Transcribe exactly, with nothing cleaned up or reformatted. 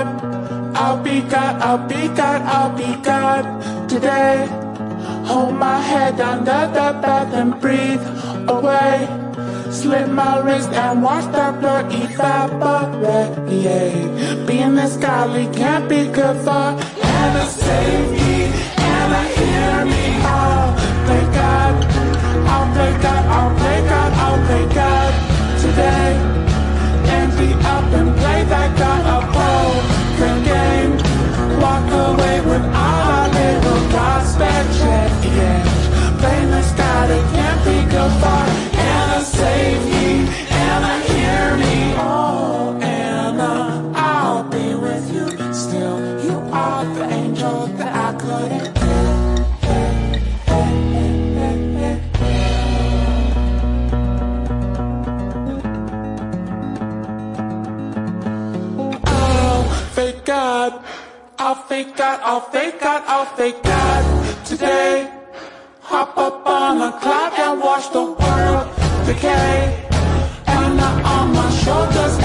God, I'll be God, I'll be God, I'll be God today. Hold my head under the bed and breathe away. Slit my wrist and watch the blood evaporate. Being this godly can't be good for Anna, save me, Anna, hear me. I'll play God, I'll play God, I'll play God, I'll play God today. Empty up and play that God a broken game. Walk away with all our little gospel change. Blame this God, it can't be good for Anna, save me, Anna, hear me. Oh, Anna, I'll be with you still. You are the angel that I couldn't get. Fake God, I'll fake God, I'll fake God, I'll fake God today. Hop up on a cloud and watch the world decay. And now on my shoulders